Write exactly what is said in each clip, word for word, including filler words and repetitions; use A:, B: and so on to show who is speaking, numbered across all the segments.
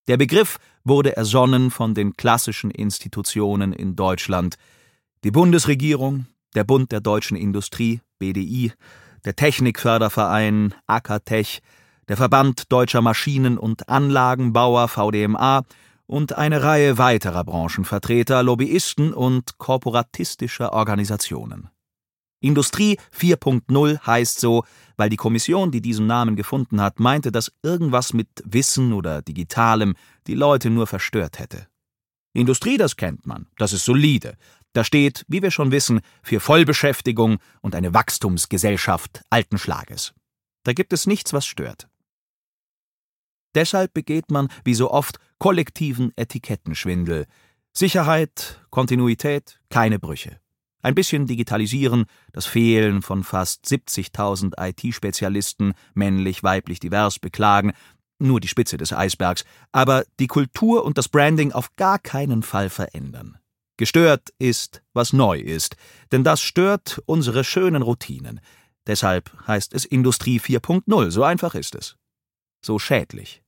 A: Der Begriff wurde ersonnen von den klassischen Institutionen in Deutschland: die Bundesregierung, der Bund der Deutschen Industrie, B D I, der Technikförderverein, Akatech, der Verband Deutscher Maschinen- und Anlagenbauer, V D M A, und eine Reihe weiterer Branchenvertreter, Lobbyisten und korporatistischer Organisationen. Industrie vier Punkt null heißt so, weil die Kommission, die diesen Namen gefunden hat, meinte, dass irgendwas mit Wissen oder Digitalem die Leute nur verstört hätte. Industrie, das kennt man, das ist solide. Da steht, wie wir schon wissen, für Vollbeschäftigung und eine Wachstumsgesellschaft alten Schlages. Da gibt es nichts, was stört. Deshalb begeht man, wie so oft, kollektiven Etikettenschwindel. Sicherheit, Kontinuität, keine Brüche. Ein bisschen digitalisieren, das Fehlen von fast siebzigtausend I T-Spezialisten, männlich, weiblich, divers, beklagen, nur die Spitze des Eisbergs, aber die Kultur und das Branding auf gar keinen Fall verändern. Gestört ist, was neu ist, denn das stört unsere schönen Routinen. Deshalb heißt es Industrie vier Punkt null, so einfach ist es. So schädlich.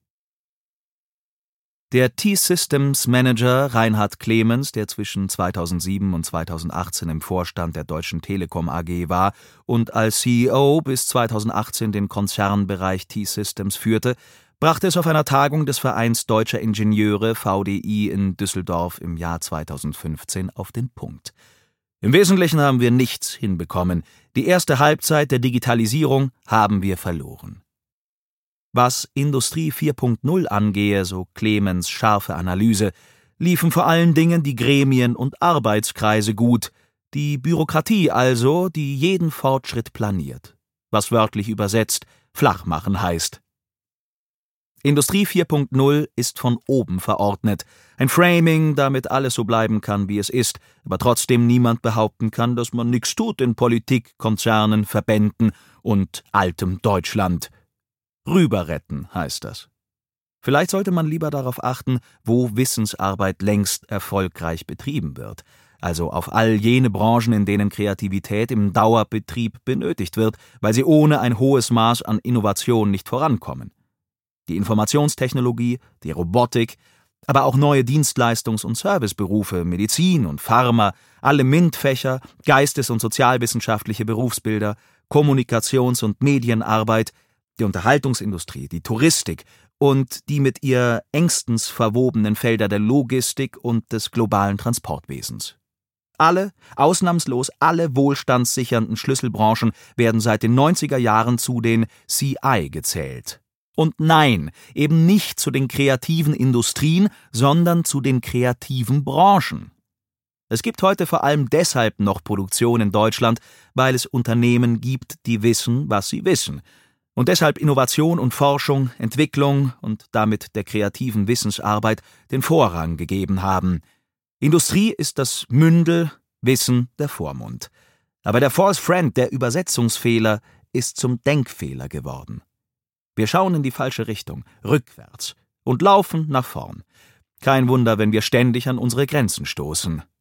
A: Der T-Systems Manager Reinhard Clemens, der zwischen zweitausendsieben und zweitausendachtzehn im Vorstand der Deutschen Telekom A G war und als C E O bis zweitausendachtzehn den Konzernbereich T-Systems führte, brachte es auf einer Tagung des Vereins Deutscher Ingenieure V D I in Düsseldorf im Jahr zweitausendfünfzehn auf den Punkt. Im Wesentlichen haben wir nichts hinbekommen. Die erste Halbzeit der Digitalisierung haben wir verloren. Was Industrie vier Punkt null angehe, so Clemens scharfe Analyse, liefen vor allen Dingen die Gremien und Arbeitskreise gut, die Bürokratie also, die jeden Fortschritt planiert, was wörtlich übersetzt flach machen heißt. Industrie vier Punkt null ist von oben verordnet, ein Framing, damit alles so bleiben kann, wie es ist, aber trotzdem niemand behaupten kann, dass man nichts tut in Politik, Konzernen, Verbänden und altem Deutschland. Rüberretten heißt das. Vielleicht sollte man lieber darauf achten, wo Wissensarbeit längst erfolgreich betrieben wird, also auf all jene Branchen, in denen Kreativität im Dauerbetrieb benötigt wird, weil sie ohne ein hohes Maß an Innovation nicht vorankommen. Die Informationstechnologie, die Robotik, aber auch neue Dienstleistungs- und Serviceberufe, Medizin und Pharma, alle MINT-Fächer, geistes- und sozialwissenschaftliche Berufsbilder, Kommunikations- und Medienarbeit, die Unterhaltungsindustrie, die Touristik und die mit ihr engstens verwobenen Felder der Logistik und des globalen Transportwesens. Alle, ausnahmslos alle wohlstandssichernden Schlüsselbranchen werden seit den neunziger Jahren zu den C I gezählt. Und nein, eben nicht zu den kreativen Industrien, sondern zu den kreativen Branchen. Es gibt heute vor allem deshalb noch Produktion in Deutschland, weil es Unternehmen gibt, die wissen, was sie wissen, und deshalb Innovation und Forschung, Entwicklung und damit der kreativen Wissensarbeit den Vorrang gegeben haben. Industrie ist das Mündel, Wissen der Vormund. Aber der False Friend, der Übersetzungsfehler, ist zum Denkfehler geworden. Wir schauen in die falsche Richtung, rückwärts, und laufen nach vorn. Kein Wunder, wenn wir ständig an unsere Grenzen stoßen.